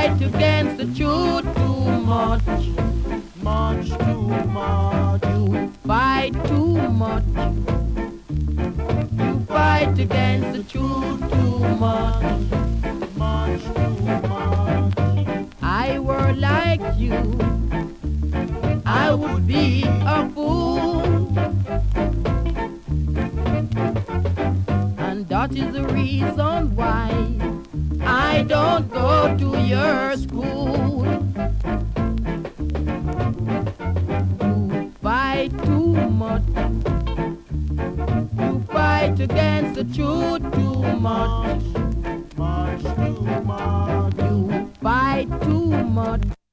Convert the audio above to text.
fight against the truth too much. Much too much. You fight too much. You fight against the truth too much. Much too much. I were like you, I would be a fool. And that is the reason why I don't go to your school. You fight too much. You fight against the truth too much. Much too much. You fight too much.